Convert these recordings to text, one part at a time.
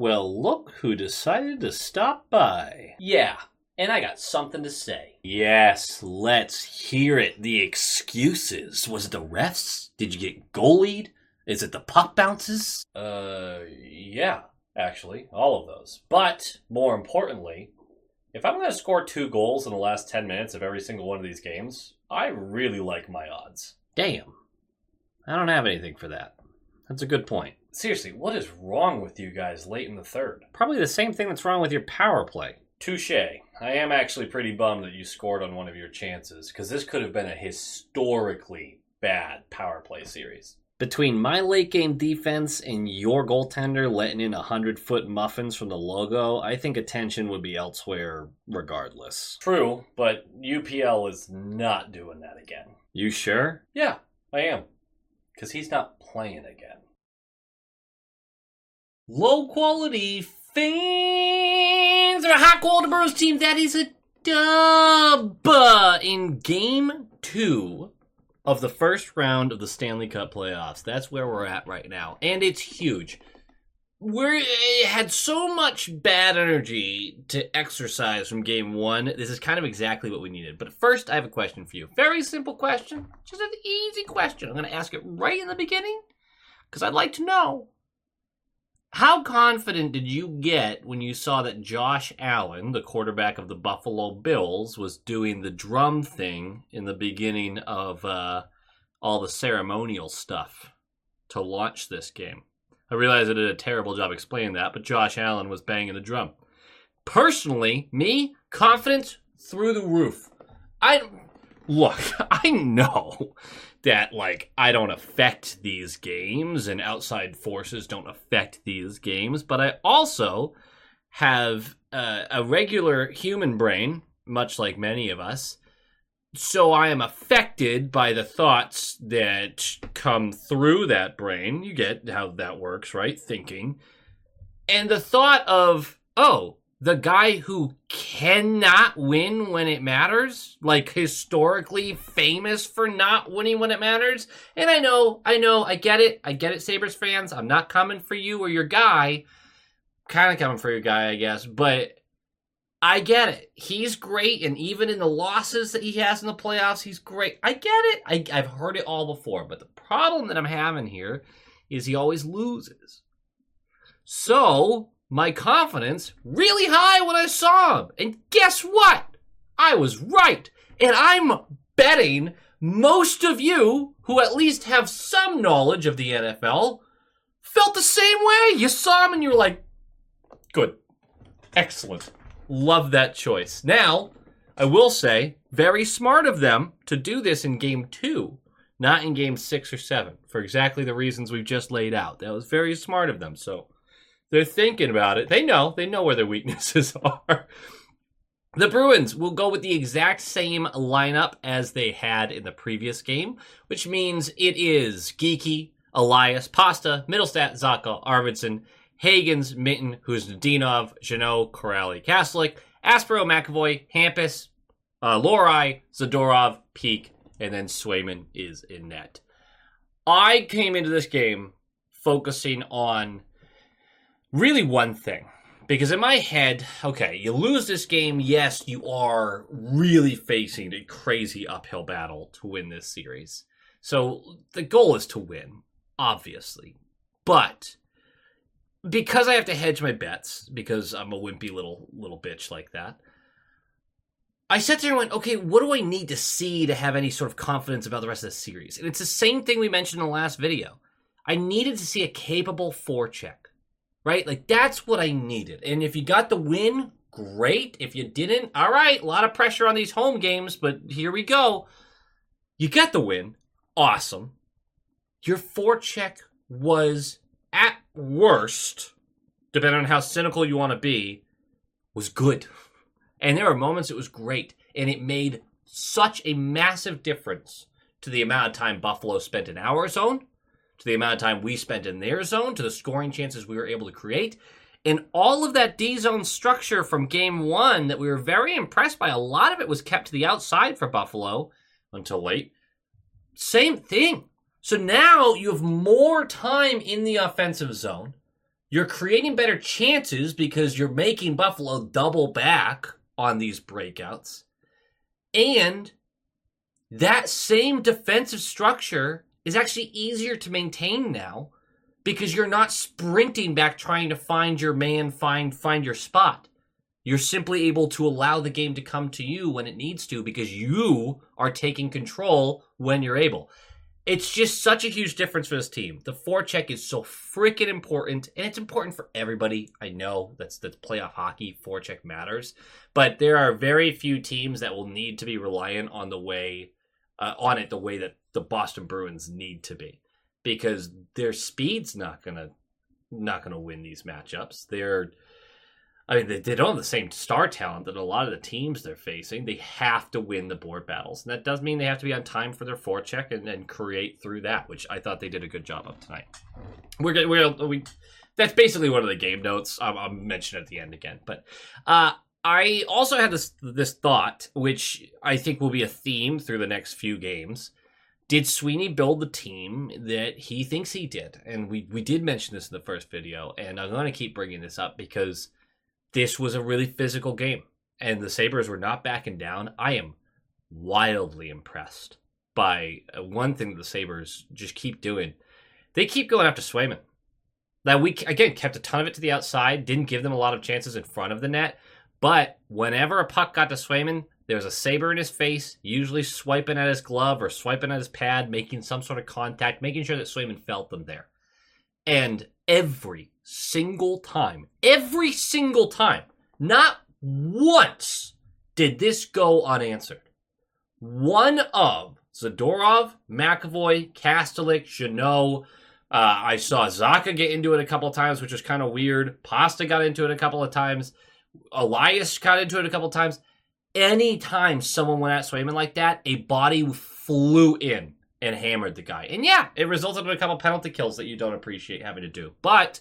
Well, look who decided to stop by. Yeah, and I got something to say. Yes, let's hear it. The excuses. Was it the refs? Did you get goalied? Is it the puck bounces? Yeah, actually, all of those. But, more importantly, if I'm going to score 2 goals in the last 10 minutes of every single one of these games, I really like my odds. Damn. I don't have anything for that. That's a good point. Seriously, what is wrong with you guys late in the third? Probably the same thing that's wrong with your power play. Touché. I am actually pretty bummed that you scored on one of your chances, because this could have been a historically bad power play series. Between my late game defense and your goaltender letting in 100-foot muffins from the logo, I think attention would be elsewhere regardless. True, but UPL is not doing that again. You sure? Yeah, I am. Because he's not playing again. Low quality fans of a high quality Bruins team. That is a dub in Game 2 of the first round of the Stanley Cup playoffs. That's where we're at right now. And it's huge. We had so much bad energy to exercise from Game 1. This is kind of exactly what we needed. But first, I have a question for you. Very simple question. Just an easy question. I'm going to ask it right in the beginning because I'd like to know. How confident did you get when you saw that Josh Allen, the quarterback of the Buffalo Bills, was doing the drum thing in the beginning of all the ceremonial stuff to launch this game? I realize I did a terrible job explaining that, but Josh Allen was banging the drum. Personally, me, confidence through the roof. I know that, I don't affect these games and outside forces don't affect these games, but I also have a regular human brain, much like many of us, so I am affected by the thoughts that come through that brain. You get how that works, right? Thinking. And the thought of, the guy who cannot win when it matters, historically famous for not winning when it matters. And I know, I get it, Sabres fans. I'm not coming for you or your guy. Kind of coming for your guy, I guess, but I get it. He's great, and even in the losses that he has in the playoffs, he's great. I get it. I've heard it all before, but the problem that I'm having here is he always loses. So my confidence really high when I saw him. And guess what? I was right. And I'm betting most of you who at least have some knowledge of the NFL felt the same way. You saw him and you were like, good. Excellent. Love that choice. Now, I will say, very smart of them to do this in Game 2, not in Game 6 or 7, for exactly the reasons we've just laid out. That was very smart of them. So they're thinking about it. They know where their weaknesses are. The Bruins will go with the exact same lineup as they had in the previous game, which means it is Geeky, Elias, Pasta, Middlestat, Zacha, Arvidsson, Hagens, Minton, Kuznetsov, Jeannot, Corrali, Kaslik, Aspero, McAvoy, Hampus, Lohrei, Zadorov, Peak, and then Swayman is in net. I came into this game focusing on really one thing. Because in my head, okay, you lose this game, yes, you are really facing a crazy uphill battle to win this series. So the goal is to win, obviously. But because I have to hedge my bets, because I'm a wimpy little bitch like that, I sat there and went, okay, what do I need to see to have any sort of confidence about the rest of the series? And it's the same thing we mentioned in the last video. I needed to see a capable forecheck. Right? That's what I needed. And if you got the win, great. If you didn't, all right, a lot of pressure on these home games, but here we go. You got the win. Awesome. Your forecheck was, at worst, depending on how cynical you want to be, was good. And there were moments it was great. And it made such a massive difference to the amount of time Buffalo spent in our zone, to the amount of time we spent in their zone, to the scoring chances we were able to create. And all of that D-zone structure from Game 1 that we were very impressed by, a lot of it was kept to the outside for Buffalo until late. Same thing. So now you have more time in the offensive zone. You're creating better chances because you're making Buffalo double back on these breakouts. And that same defensive structure is actually easier to maintain now because you're not sprinting back trying to find your man, find your spot. You're simply able to allow the game to come to you when it needs to because you are taking control when you're able. It's just such a huge difference for this team. The forecheck is so freaking important, and it's important for everybody. I know that's playoff hockey. Forecheck matters, but there are very few teams that will need to be reliant on the way that the Boston Bruins need to be, because their speed's not gonna win these matchups. They don't have the same star talent that a lot of the teams they're facing. They have to win the board battles. And that does mean they have to be on time for their forecheck and create through that, which I thought they did a good job of tonight. That's basically one of the game notes. I'll mention it at the end again. But I also had this thought, which I think will be a theme through the next few games. Did Sweeney build the team that he thinks he did? And we did mention this in the first video, and I'm going to keep bringing this up because this was a really physical game, and the Sabres were not backing down. I am wildly impressed by one thing that the Sabres just keep doing. They keep going after Swayman. That we, again, kept a ton of it to the outside, didn't give them a lot of chances in front of the net, but whenever a puck got to Swayman, there was a Sabre in his face, usually swiping at his glove or swiping at his pad, making some sort of contact, making sure that Swayman felt them there. And every single time, not once did this go unanswered. One of Zadorov, McAvoy, Kastelik, Jeannot, I saw Zacha get into it a couple of times, which was kind of weird. Pasta got into it a couple of times. Elias got into it a couple of times. Anytime someone went at Swayman like that, a body flew in and hammered the guy. And yeah, it resulted in a couple penalty kills that you don't appreciate having to do. But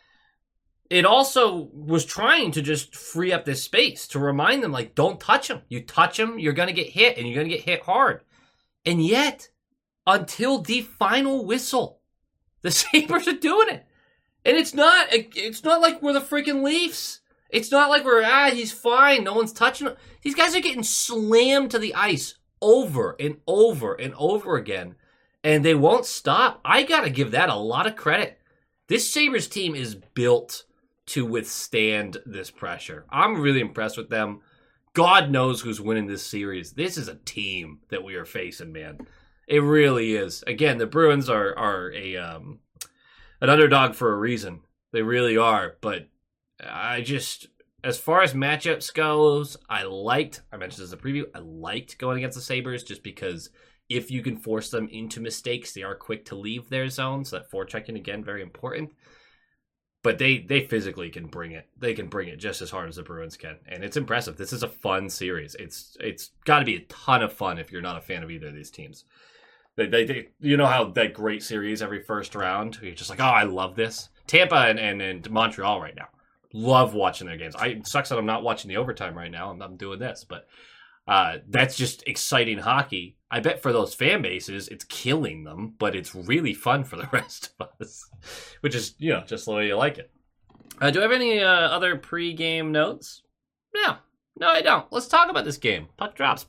it also was trying to just free up this space to remind them, like, don't touch him. You touch him, you're going to get hit, and you're going to get hit hard. And yet, until the final whistle, the Sabres are doing it. And it's not like we're the freaking Leafs. It's not like he's fine, no one's touching him. These guys are getting slammed to the ice over and over and over again, and they won't stop. I got to give that a lot of credit. This Sabres team is built to withstand this pressure. I'm really impressed with them. God knows who's winning this series. This is a team that we are facing, man. It really is. Again, the Bruins are an underdog for a reason. They really are, but as far as matchups goes, I mentioned this in the preview, I liked going against the Sabres just because if you can force them into mistakes, they are quick to leave their zone, so that forechecking, again, very important. But they physically can bring it. They can bring it just as hard as the Bruins can, and it's impressive. This is a fun series. It's got to be a ton of fun if you're not a fan of either of these teams. They you know how that great series every first round, you're just like, oh, I love this. Tampa and Montreal right now. Love watching their games. It sucks that I'm not watching the overtime right now. I'm doing this, but that's just exciting hockey. I bet for those fan bases, it's killing them, but it's really fun for the rest of us, which is, just the way you like it. Do I have any other pre-game notes? No, I don't. Let's talk about this game. Puck drops.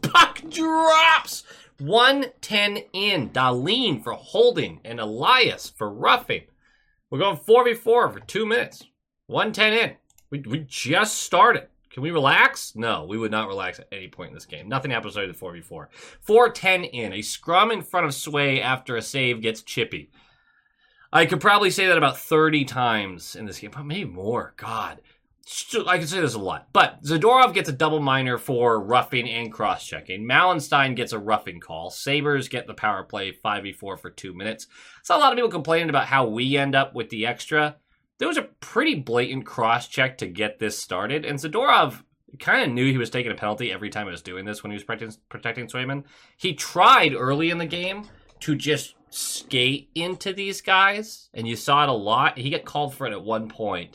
1-10 in. Dahlin for holding and Elias for roughing. We're going 4v4 for 2 minutes. 1-10 in. We just started. Can we relax? No, we would not relax at any point in this game. Nothing happens after the 4v4. 4-10 in. A scrum in front of Sway after a save gets chippy. I could probably say that about 30 times in this game, but maybe more. God. I can say this a lot. But Zadorov gets a double minor for roughing and cross-checking. Malenstein gets a roughing call. Sabres get the power play 5v4 for 2 minutes. So a lot of people complaining about how we end up with the extra. There was a pretty blatant cross-check to get this started, and Zadorov kind of knew he was taking a penalty every time he was doing this when he was protecting Swayman. He tried early in the game to just skate into these guys, and you saw it a lot. He got called for it at one point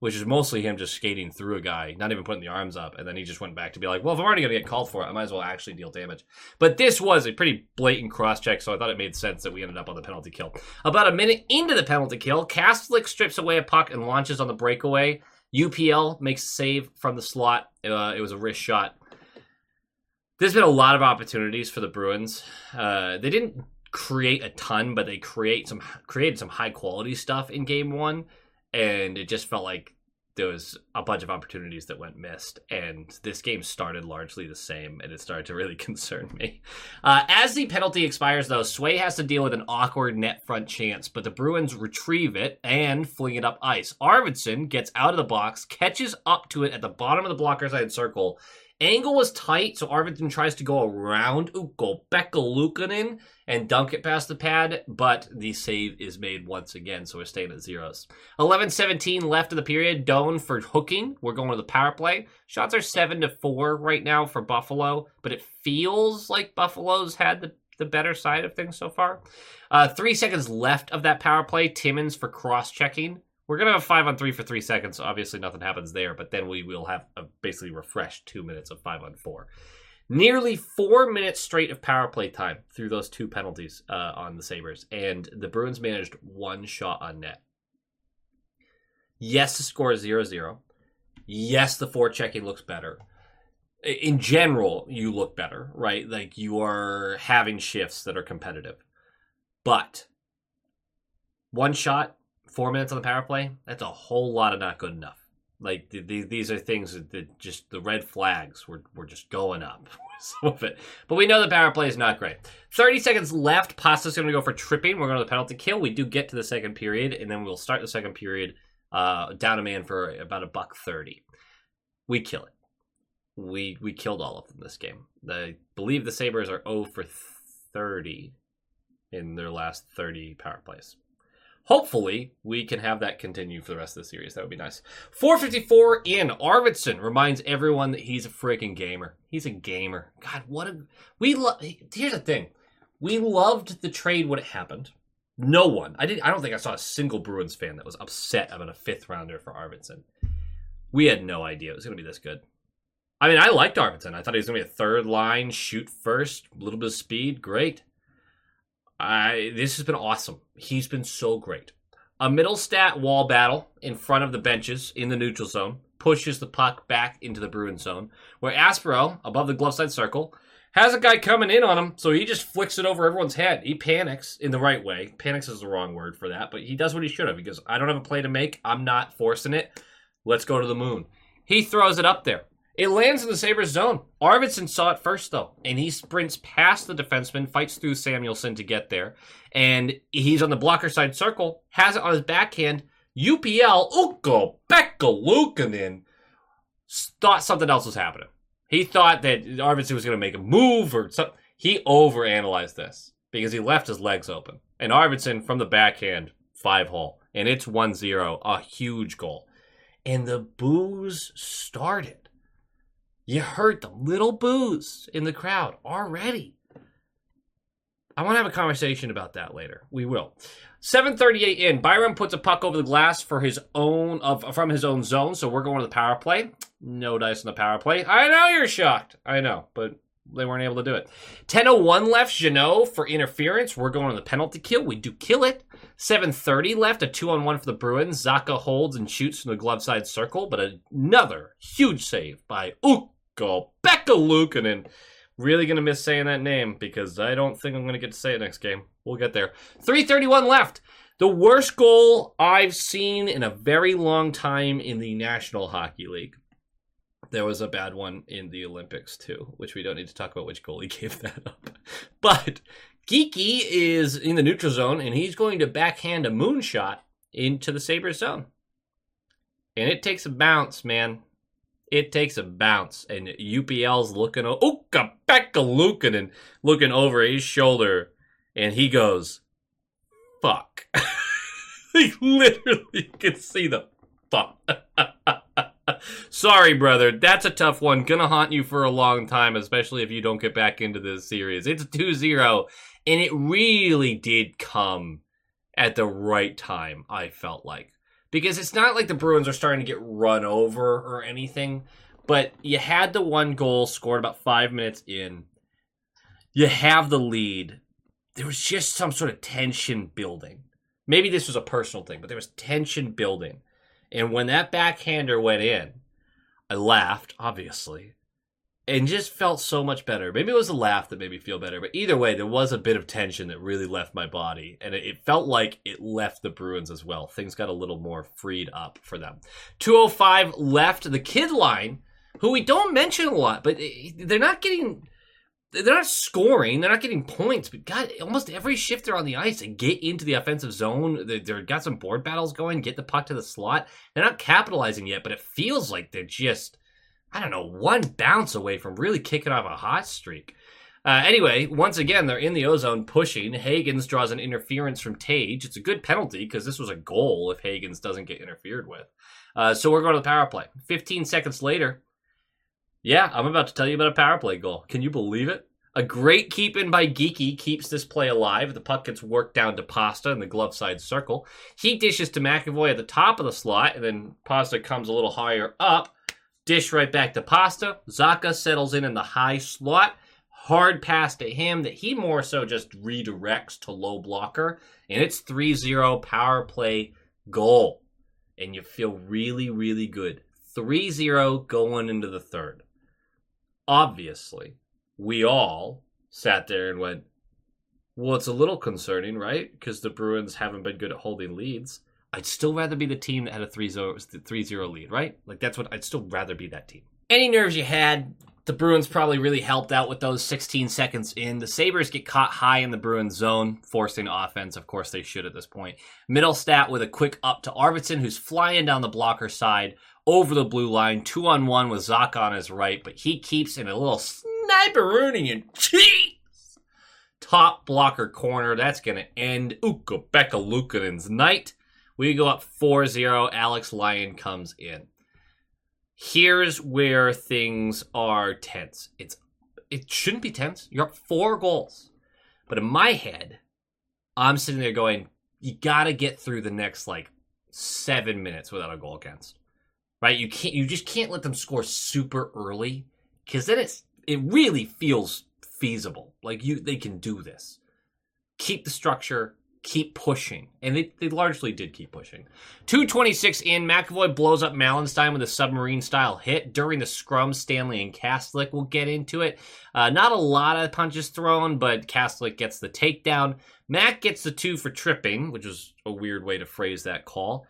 which is mostly him just skating through a guy, not even putting the arms up, and then he just went back to be like, well, if I'm already going to get called for it, I might as well actually deal damage. But this was a pretty blatant cross-check, so I thought it made sense that we ended up on the penalty kill. About a minute into the penalty kill, Kastelic strips away a puck and launches on the breakaway. UPL makes a save from the slot. It was a wrist shot. There's been a lot of opportunities for the Bruins. They didn't create a ton, but they created some high-quality stuff in Game 1. And it just felt like there was a bunch of opportunities that went missed. And this game started largely the same, and it started to really concern me. As the penalty expires, though, Sway has to deal with an awkward net front chance, but the Bruins retrieve it and fling it up ice. Arvidsson gets out of the box, catches up to it at the bottom of the blocker side circle. Angle was tight, so Arvidsson tries to go around Ukko-Pekka Luukkonen and dunk it past the pad, but the save is made once again, so we're staying at zeros. 11:17 left of the period. Doan for hooking. We're going to the power play. Shots are 7-4 right now for Buffalo, but it feels like Buffalo's had the better side of things so far. 3 seconds left of that power play. Timmins for cross-checking. We're going to have 5-on-3 for 3 seconds, so obviously nothing happens there, but then we will have a basically refreshed 2 minutes of 5-on-4. Nearly 4 minutes straight of power play time through those 2 penalties on the Sabres, and the Bruins managed 1 shot on net. Yes, the score is 0-0. Yes, the forechecking looks better. In general, you look better, right? Like, you are having shifts that are competitive. But 1 shot, 4 minutes on the power play, that's a whole lot of not good enough. Like, these are things that just, the red flags were just going up. Some of it. But we know the power play is not great. 30 seconds left. Pasta's going to go for tripping. We're going to the penalty kill. We do get to the second period, and then we'll start the second period down a man for about $1.30. We kill it. We killed all of them this game. I believe the Sabres are 0 for 30 in their last 30 power plays. Hopefully, we can have that continue for the rest of the series. That would be nice. 4:54 in. Arvidsson reminds everyone that he's a freaking gamer. He's a gamer. God, here's the thing. We loved the trade when it happened. No one. I don't think I saw a single Bruins fan that was upset about a 5th rounder for Arvidsson. We had no idea it was going to be this good. I mean, I liked Arvidsson. I thought he was going to be a third line, shoot first, a little bit of speed. Great. This has been awesome. He's been so great. A middle stat wall battle in front of the benches in the neutral zone pushes the puck back into the Bruin zone, where Aspero, above the glove side circle, has a guy coming in on him, so he just flicks it over everyone's head. He panics in the right way. Panics is the wrong word for that, but he does what he should have. He goes, I don't have a play to make. I'm not forcing it. Let's go to the moon. He throws it up there. It lands in the Sabres zone. Arvidsson saw it first, though, and he sprints past the defenseman, fights through Samuelsson to get there, and he's on the blocker side circle, has it on his backhand. UPL, Ukko-Pekka Luukkonen, thought something else was happening. He thought that Arvidsson was going to make a move or something. He overanalyzed this because he left his legs open. And Arvidsson, from the backhand, 5-hole, and it's 1-0, a huge goal. And the boos started. You heard the little boos in the crowd already. I want to have a conversation about that later. We will. 7:38 in. Byram puts a puck over the glass for his own from his own zone, so we're going to the power play. No dice on the power play. I know you're shocked. I know, but they weren't able to do it. 10:01 left. Jeannot for interference. We're going to the penalty kill. We do kill it. 7:30 left. A 2-on-1 for the Bruins. Zacha holds and shoots from the glove side circle, but another huge save by Ukko-Pekka Luukkonen. Really going to miss saying that name because I don't think I'm going to get to say it next game. We'll get there. 3:31 left. The worst goal I've seen in a very long time in the National Hockey League. There was a bad one in the Olympics too, which we don't need to talk about which goalie gave that up. But Geeky is in the neutral zone, and he's going to backhand a moonshot into the Sabres zone. And it takes a bounce, man. It takes a bounce, and UPL's looking, Ukko-Pekka Luukkonen looking over his shoulder, and he goes, fuck. He literally can see the fuck. Sorry, brother. That's a tough one. Gonna haunt you for a long time, especially if you don't get back into this series. It's 2-0, and it really did come at the right time, I felt like. because it's not like the Bruins are starting to get run over or anything, but you had the one goal scored about 5 minutes in. You have the lead. There was just some sort of tension building. Maybe this was a personal thing, but there was tension building. And when that backhander went in, I laughed, obviously, and just felt so much better. Maybe it was a laugh that made me feel better, but either way, there was a bit of tension that really left my body, and it felt like it left the Bruins as well. Things got a little more freed up for them. 2:05 left. The kid line, who we don't mention a lot, but they're not scoring, they're not getting points, but God, almost every shift they're on the ice and get into the offensive zone. They've got some board battles going, get the puck to the slot. They're not capitalizing yet, but it feels like they're just, I don't know, one bounce away from really kicking off a hot streak. Anyway, once again, they're in the O-zone pushing. Hagens draws an interference from Tage. It's a good penalty because this was a goal if Hagens doesn't get interfered with. So we're going to the power play. 15 seconds later, yeah, I'm about to tell you about a power play goal. Can you believe it? A great keep-in by Geeky keeps this play alive. The puck gets worked down to Pasta in the glove side circle. He dishes to McAvoy at the top of the slot, and then Pasta comes a little higher up. Dish right back to Pasta. Zacha settles in the high slot. Hard pass to him that he more so just redirects to low blocker. And it's 3-0 power play goal. And you feel really, really good. 3-0 going into the third. Obviously, we all sat there and went, well, it's a little concerning, right? Because the Bruins haven't been good at holding leads. I'd still rather be the team that had a 3-0 lead, right? Like, that's what I'd still rather be that team. Any nerves you had, the Bruins probably really helped out with those 16 seconds in. The Sabres get caught high in the Bruins zone, forcing offense. Of course, they should at this point. Middlestat with a quick up to Arvidsson, who's flying down the blocker side over the blue line, 2-on-1 with Zacha on his right, but he keeps in a little sniper-ooning and cheese. Top blocker corner. That's going to end Ukko-Pekka Luukkonen's night. We go up 4-0. Alex Lyon comes in. Here's where things are tense. It shouldn't be tense. You're up 4 goals. But in my head, I'm sitting there going, you got to get through the next, 7 minutes without a goal against. Right? You just can't let them score super early, because then it really feels feasible. They can do this. Keep the structure, keep pushing. And they largely did keep pushing. 2:26 in, McAvoy blows up Malenstein with a submarine-style hit. During the scrum, Stanley and Kastelic will get into it. Not a lot of punches thrown, but Kastelic gets the takedown. Mac gets the 2 for tripping, which was a weird way to phrase that call.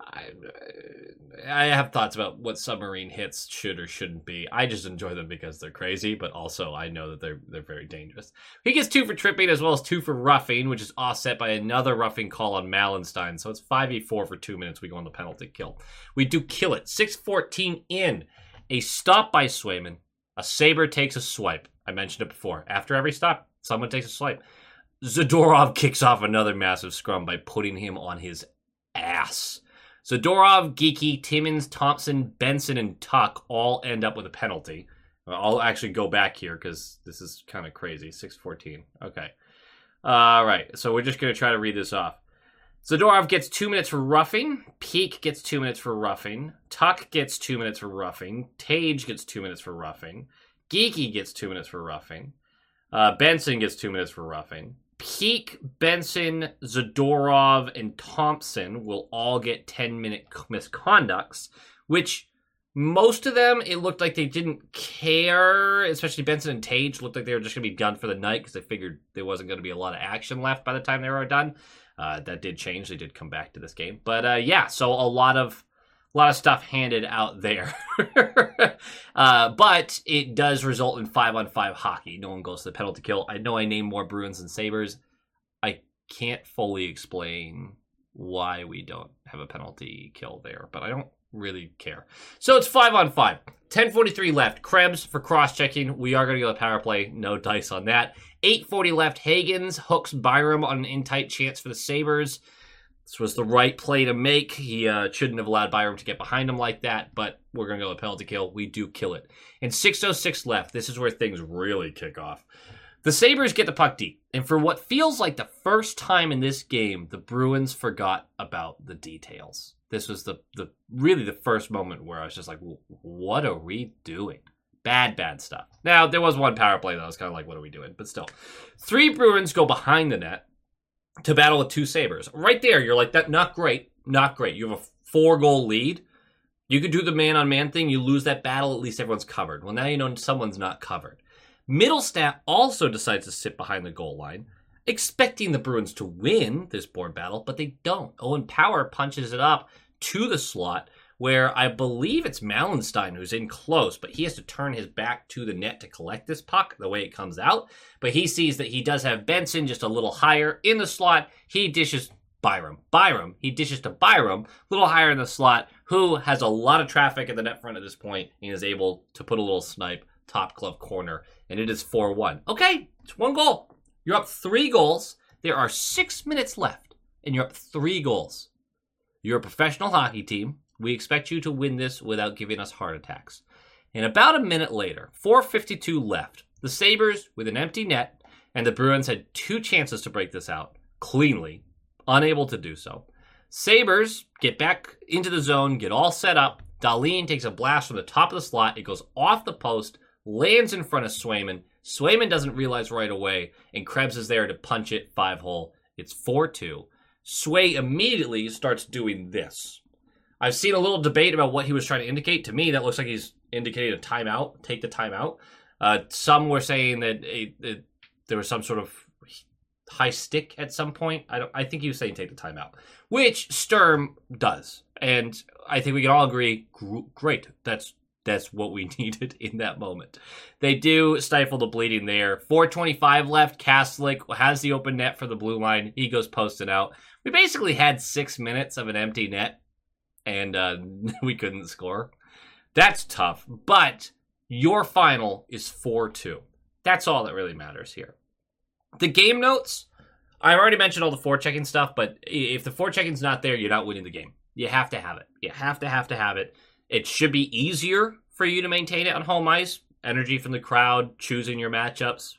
I have thoughts about what submarine hits should or shouldn't be. I just enjoy them because they're crazy, but also I know that they're very dangerous. He gets 2 for tripping as well as 2 for roughing, which is offset by another roughing call on Malenstein. So it's 5v4 for 2 minutes. We go on the penalty kill. We do kill it. 6:14 in. A stop by Swayman. A Sabre takes a swipe. I mentioned it before. After every stop, someone takes a swipe. Zadorov kicks off another massive scrum by putting him on his ass. Zadorov, Geeky, Timmins, Thompson, Benson, and Tuck all end up with a penalty. I'll actually go back here because this is kind of crazy. 6:14. Okay. All right. So we're just going to try to read this off. Zadorov gets 2 minutes for roughing. Peak gets 2 minutes for roughing. Tuck gets 2 minutes for roughing. Tage gets 2 minutes for roughing. Geeky gets 2 minutes for roughing. Benson gets 2 minutes for roughing. Peak, Benson, Zadorov, and Thompson will all get 10-minute misconducts, which most of them, it looked like they didn't care, especially Benson and Tage looked like they were just going to be done for the night because they figured there wasn't going to be a lot of action left by the time they were done. That did change. They did come back to this game. But yeah, so a lot of stuff handed out there. But it does result in 5-on-5 hockey. No one goes to the penalty kill. I know I named more Bruins than Sabres. I can't fully explain why we don't have a penalty kill there, but I don't really care. So it's 5-on-5. 10:43 left. Krebs for cross-checking. We are going to go to power play. No dice on that. 8:40 left. Hagens hooks Byram on an in-tight chance for the Sabres. This was the right play to make. He shouldn't have allowed Byram to get behind him like that, but we're going to go to penalty kill. We do kill it. And 6:06 left. This is where things really kick off. The Sabres get the puck deep, and for what feels like the first time in this game, the Bruins forgot about the details. This was the really the first moment where I was just like, what are we doing? Bad stuff. Now, there was one power play that I was kind of like, what are we doing? But still. 3 Bruins go behind the net to battle with 2 Sabres. Right there, you're like, that not great. Not great. You have a 4-goal lead. You could do the man-on-man thing. You lose that battle, at least everyone's covered. Well, now you know someone's not covered. Mittelstadt also decides to sit behind the goal line, expecting the Bruins to win this board battle, but they don't. Owen Power punches it up to the slot, where I believe it's Mallenstein who's in close, but he has to turn his back to the net to collect this puck the way it comes out. But he sees that he does have Benson just a little higher in the slot. He dishes Byram. He dishes to Byram, a little higher in the slot, who has a lot of traffic at the net front at this point and is able to put a little snipe top glove corner, and it is 4-1. Okay, it's 1 goal. You're up 3 goals. There are 6 minutes left, and you're up 3 goals. You're a professional hockey team. We expect you to win this without giving us heart attacks. And about a minute later, 4:52 left, the Sabres with an empty net, and the Bruins had 2 chances to break this out cleanly, unable to do so. Sabres get back into the zone, get all set up. Dahlin takes a blast from the top of the slot. It goes off the post, lands in front of Swayman. Swayman doesn't realize right away, and Krebs is there to punch it 5-hole. It's 4-2. Sway immediately starts doing this. I've seen a little debate about what he was trying to indicate. To me, that looks like he's indicating a timeout. Take the timeout. Some were saying that there was some sort of high stick at some point. I think he was saying take the timeout, which Sturm does, and I think we can all agree. Great, that's what we needed in that moment. They do stifle the bleeding there. 4:25 left. Kastlik has the open net for the blue line. He goes posting out. We basically had 6 minutes of an empty net, and we couldn't score. That's tough, but your final is 4-2. That's all that really matters here. The game notes, I already mentioned all the forechecking stuff, but if the forechecking's not there, you're not winning the game. You have to have it. You have to have it. It should be easier for you to maintain it on home ice. Energy from the crowd, choosing your matchups.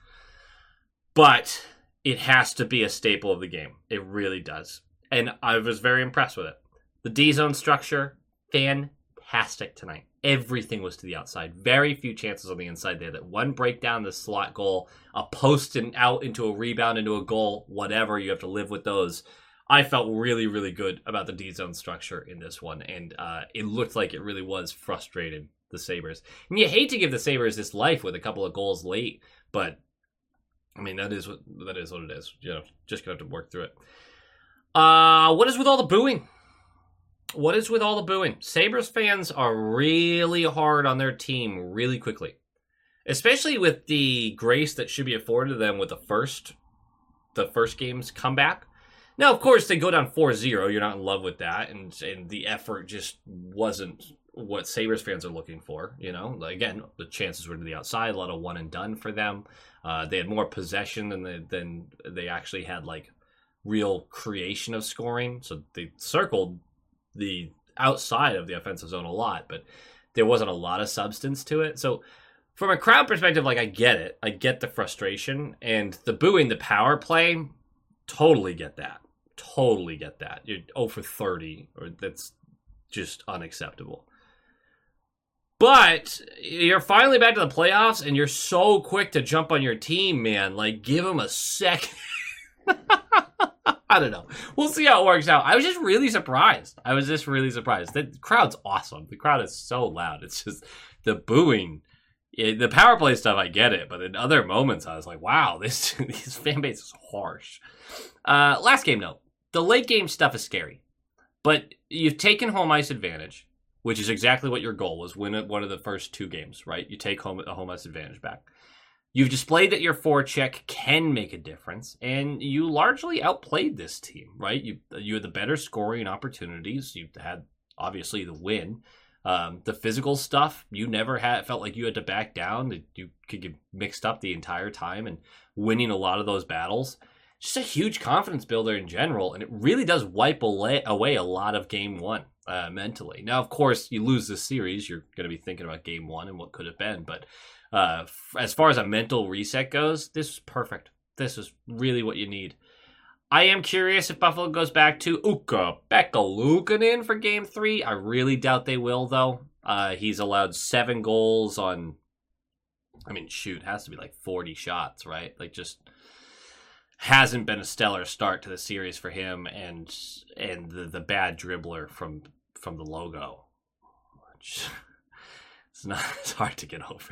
But it has to be a staple of the game. It really does. And I was very impressed with it. The D-zone structure, fantastic tonight. Everything was to the outside. Very few chances on the inside there. That one breakdown, the slot goal, a post and out into a rebound, into a goal, whatever. You have to live with those. I felt really, really good about the D-zone structure in this one. And it looked like it really was frustrating the Sabres. And you hate to give the Sabres this life with a couple of goals late. But, I mean, that is what it is. You know, just going to have to work through it. What is with all the booing? What is with all the booing? Sabres fans are really hard on their team really quickly. Especially with the grace that should be afforded to them with the first game's comeback. Now, of course, they go down 4-0. You're not in love with that. And the effort just wasn't what Sabres fans are looking for. You know, again, the chances were to the outside. A lot of one and done for them. They had more possession than they actually had, like, real creation of scoring. So they circled the outside of the offensive zone a lot, but there wasn't a lot of substance to it. So from a crowd perspective, like, I get it. I get the frustration and the booing, the power play. Totally get that. You're 0 for 30, or that's just unacceptable. But you're finally back to the playoffs, and you're so quick to jump on your team, man. Like, give them a second. I don't know. We'll see how it works out. I was just really surprised. The crowd's awesome. The crowd is so loud. It's just the booing. The power play stuff, I get it. But in other moments, I was like, wow, this fan base is harsh. Last game note. The late game stuff is scary. But you've taken home ice advantage, which is exactly what your goal was. Win one of the first 2 games, right? You take a home ice advantage back. You've displayed that your forecheck can make a difference, and you largely outplayed this team, right? You had the better scoring opportunities. You had, obviously, the win. The physical stuff, you never felt like you had to back down. You could get mixed up the entire time, and winning a lot of those battles. Just a huge confidence builder in general, and it really does wipe away a lot of Game 1 mentally. Now, of course, you lose this series, you're going to be thinking about Game 1 and what could have been, but as far as a mental reset goes, this was perfect. This was really what you need. I am curious if Buffalo goes back to Ukko-Pekka Luukkonen for Game 3. I really doubt they will, though. He's allowed 7 goals on, has to be like 40 shots, right? Like, just hasn't been a stellar start to the series for him, and the bad dribbler from the logo. It's hard to get over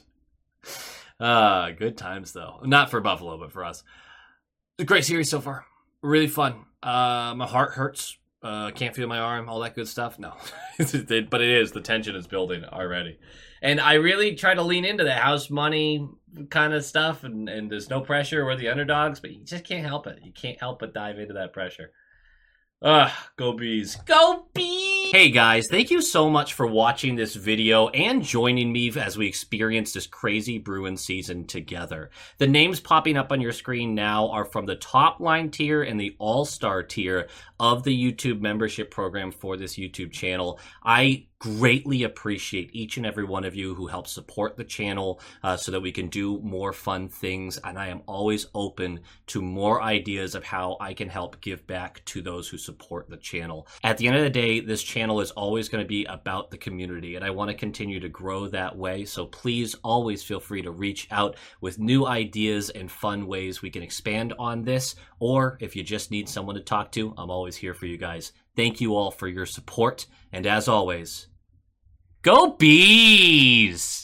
that. Good times, though. Not for Buffalo, but for us. A great series so far. Really fun. My heart hurts. Can't feel my arm. All that good stuff. No. But it is. The tension is building already. And I really try to lean into the house money kind of stuff. And there's no pressure. We're the underdogs. But you just can't help it. You can't help but dive into that pressure. Go Bees. Go Bees! Hey guys, thank you so much for watching this video and joining me as we experience this crazy Bruins season together. The names popping up on your screen now are from the top line tier and the all-star tier of the YouTube membership program for this YouTube channel. I greatly appreciate each and every one of you who help support the channel so that we can do more fun things, and I am always open to more ideas of how I can help give back to those who support the channel. At the end of the day, this channel is always going to be about the community, and I want to continue to grow that way, so please always feel free to reach out with new ideas and fun ways we can expand on this, or if you just need someone to talk to, I'm always here for you guys. Thank you all for your support, and as always, go Bees!